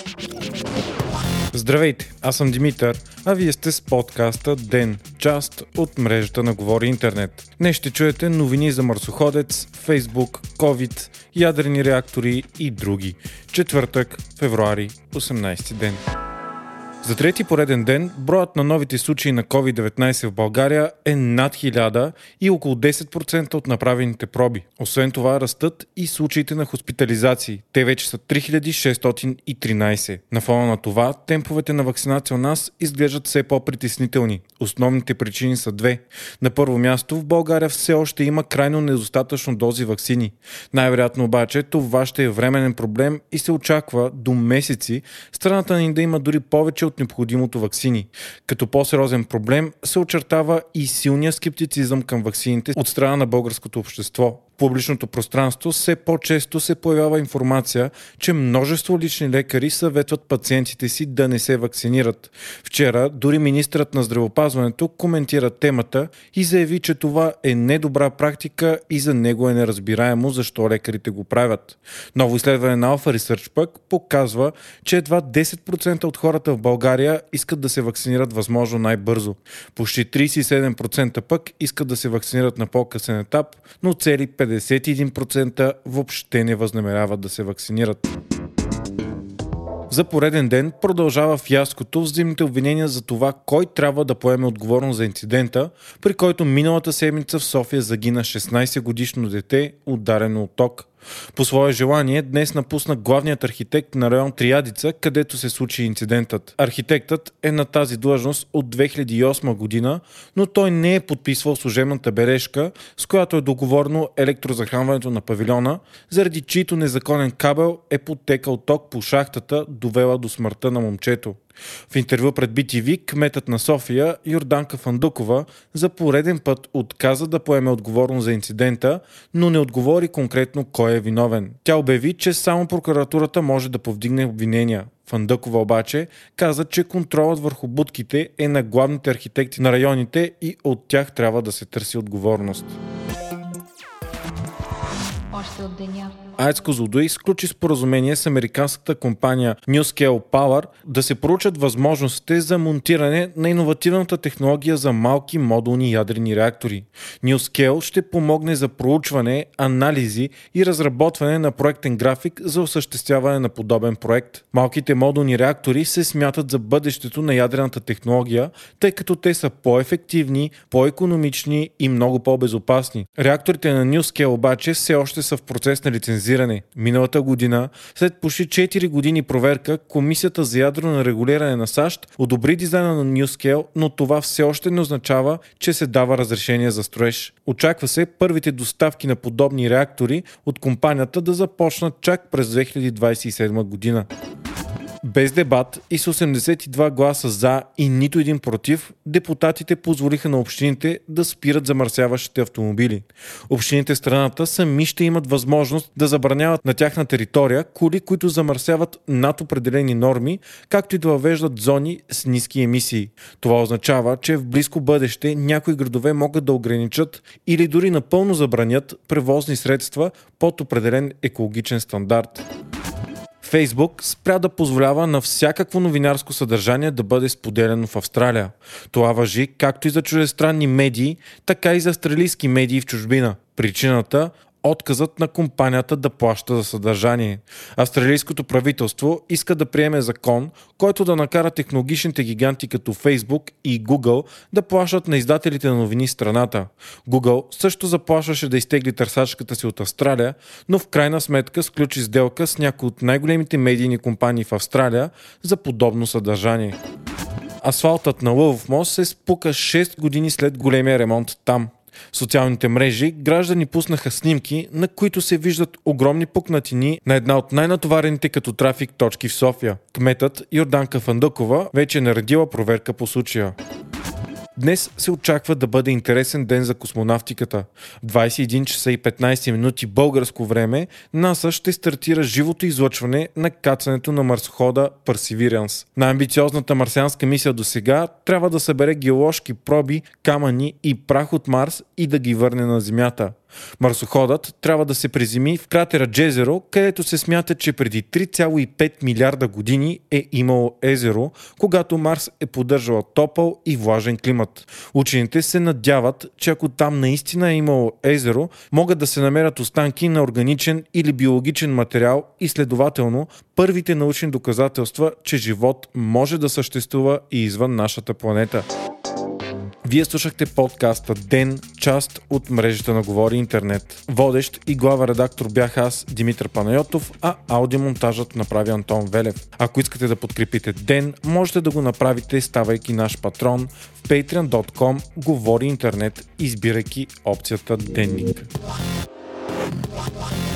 Здравейте, аз съм Димитър, а вие сте с подкаста ДЕН, част от мрежата на Говори Интернет. Днес ще чуете новини за марсоходец, Фейсбук, COVID, ядрени реактори и други. Четвъртък, февруари, 18 ден. За трети пореден ден, броят на новите случаи на COVID-19 в България е над 1000 и около 10% от направените проби. Освен това, растат и случаите на хоспитализации. Те вече са 3613. На фона на това, темповете на вакцинация у нас изглеждат все по-притеснителни. Основните причини са две. На първо място, в България все още има крайно недостатъчно дози ваксини. Най-вероятно обаче това ще е временен проблем и се очаква до месеци страната ни да има дори повече от необходимото ваксини. Като по-сериозен проблем се очертава и силния скептицизъм към ваксините от страна на българското общество. В публичното пространство все по-често се появява информация, че множество лични лекари съветват пациентите си да не се вакцинират. Вчера дори министърът на здравеопазването коментира темата и заяви, че това е недобра практика и за него е неразбираемо защо лекарите го правят. Ново изследване на Alpha Research пък показва, че едва 10% от хората в България искат да се вакцинират възможно най-бързо. Почти 37% пък искат да се вакцинират на по-късен етап, но цели 51% въобще не възнамеряват да се вакцинират. За пореден ден продължава фиаското взаимните обвинения за това кой трябва да поеме отговорност за инцидента, при който миналата седмица в София загина 16-годишно дете, ударено от ток. По свое желание днес напусна главният архитект на район Триадица, където се случи инцидентът. Архитектът е на тази длъжност от 2008 година, но той не е подписвал служебната бележка, с която е договорено електрозахранването на павилиона, заради чийто незаконен кабел е потекал ток по шахтата, довела до смъртта на момчето. В интервю пред BTV кметът на София Йорданка Фандъкова за пореден път отказа да поеме отговорност за инцидента, но не отговори конкретно кой е виновен. Тя обяви, че само прокуратурата може да повдигне обвинения. Фандъкова обаче каза, че контролът върху будките е на главните архитекти на районите и от тях трябва да се търси отговорност. Още от деня. АЕЦ Козлодуй сключи споразумение с американската компания NuScale Power да се проучат възможностите за монтиране на иновативната технология за малки модулни ядрени реактори. NuScale ще помогне за проучване, анализи и разработване на проектен график за осъществяване на подобен проект. Малките модулни реактори се смятат за бъдещето на ядрената технология, тъй като те са по-ефективни, по-икономични и много по-безопасни. Реакторите на NuScale обаче все още са в процес на лицензиране. Миналата година, след почти 4 години проверка, Комисията за ядрено регулиране на САЩ одобри дизайна на NuScale, но това все още не означава, че се дава разрешение за строеж. Очаква се първите доставки на подобни реактори от компанията да започнат чак през 2027 година. Без дебат и с 82 гласа за и нито един против, депутатите позволиха на общините да спират замърсяващите автомобили. Общините в страната сами ще имат възможност да забраняват на тяхна територия коли, които замърсяват над определени норми, както и да въвеждат зони с ниски емисии. Това означава, че в близко бъдеще някои градове могат да ограничат или дори напълно забранят превозни средства под определен екологичен стандарт. Фейсбук спря да позволява на всякакво новинарско съдържание да бъде споделено в Австралия. Това важи както и за чуждестранни медии, така и за австралийски медии в чужбина. Причината – отказът на компанията да плаща за съдържание. Австралийското правителство иска да приеме закон, който да накара технологичните гиганти като Facebook и Google да плащат на издателите на новини в страната. Google също заплашваше да изтегли търсачката си от Австралия, но в крайна сметка сключи сделка с някои от най-големите медийни компании в Австралия за подобно съдържание. Асфалтът на Лъвов мост се спука 6 години след големия ремонт там. В социалните мрежи граждани пуснаха снимки, на които се виждат огромни пукнатини на една от най-натоварените като трафик точки в София. Кметът Йорданка Фандъкова вече е наредила проверка по случая. Днес се очаква да бъде интересен ден за космонавтиката. В 21 часа и 15 минути българско време НАСА ще стартира живото излъчване на кацането на марсохода Perseverance. Най-амбициозната марсианска мисия досега трябва да събере геоложки проби, камъни и прах от Марс и да ги върне на Земята. Марсоходът трябва да се приземи в кратера Джезеро, където се смята, че преди 3,5 милиарда години е имало езеро, когато Марс е поддържала топъл и влажен климат. Учените се надяват, че ако там наистина е имало езеро, могат да се намерят останки на органичен или биологичен материал и следователно първите научни доказателства, че живот може да съществува и извън нашата планета. Вие слушахте подкаста Ден, част от мрежата на Говори Интернет. Водещ и главен редактор бях аз, Димитър Панайотов, а аудиомонтажът направи Антон Велев. Ако искате да подкрепите Ден, можете да го направите, ставайки наш патрон в patreon.com Говори Интернет, избирайки опцията Денник.